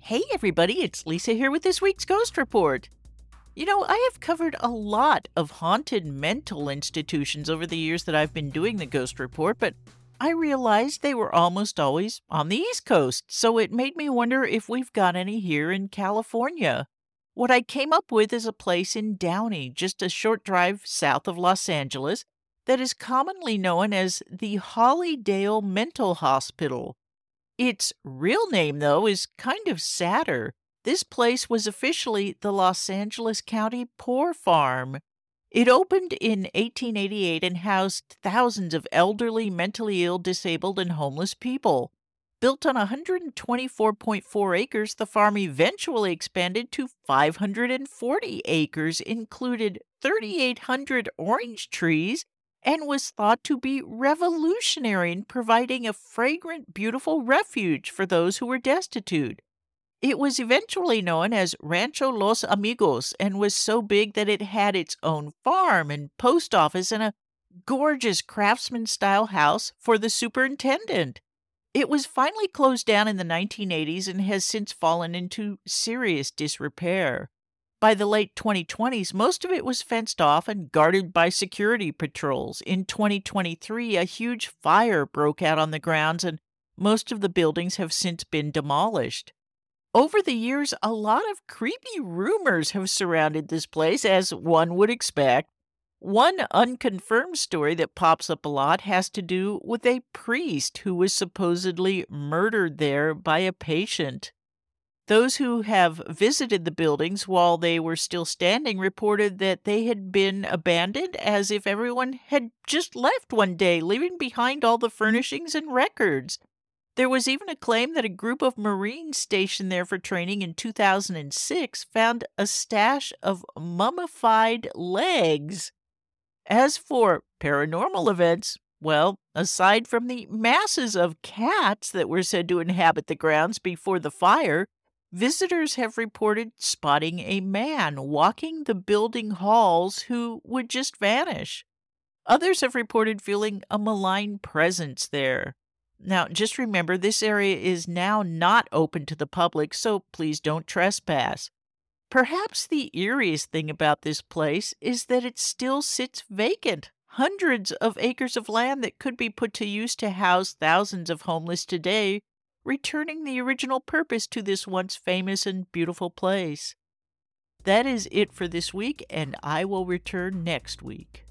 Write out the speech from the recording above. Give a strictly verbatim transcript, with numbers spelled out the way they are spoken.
Hey everybody, it's Lisa here with this week's Ghost Report. You know, I have covered a lot of haunted mental institutions over the years that I've been doing the Ghost Report, but I realized they were almost always on the East Coast, so it made me wonder if we've got any here in California. What I came up with is a place in Downey, just a short drive south of Los Angeles, that is commonly known as the Hollydale Mental Hospital. Its real name, though, is kind of sadder. This place was officially the Los Angeles County Poor Farm. It opened in eighteen eighty-eight and housed thousands of elderly, mentally ill, disabled, and homeless people. Built on one hundred twenty-four point four acres, the farm eventually expanded to five hundred forty acres, included three thousand eight hundred orange trees, and was thought to be revolutionary in providing a fragrant, beautiful refuge for those who were destitute. It was eventually known as Rancho Los Amigos and was so big that it had its own farm and post office and a gorgeous craftsman-style house for the superintendent. It was finally closed down in the nineteen eighties and has since fallen into serious disrepair. By the late twenty twenties, most of it was fenced off and guarded by security patrols. In twenty twenty-three, a huge fire broke out on the grounds, and most of the buildings have since been demolished. Over the years, a lot of creepy rumors have surrounded this place, as one would expect. One unconfirmed story that pops up a lot has to do with a priest who was supposedly murdered there by a patient. Those who have visited the buildings while they were still standing reported that they had been abandoned as if everyone had just left one day, leaving behind all the furnishings and records. There was even a claim that a group of Marines stationed there for training in two thousand six found a stash of mummified legs. As for paranormal events, well, aside from the masses of cats that were said to inhabit the grounds before the fire, visitors have reported spotting a man walking the building halls who would just vanish. Others have reported feeling a malign presence there. Now, just remember, this area is now not open to the public, so please don't trespass. Perhaps the eeriest thing about this place is that it still sits vacant. Hundreds of acres of land that could be put to use to house thousands of homeless today, returning the original purpose to this once famous and beautiful place. That is it for this week, and I will return next week.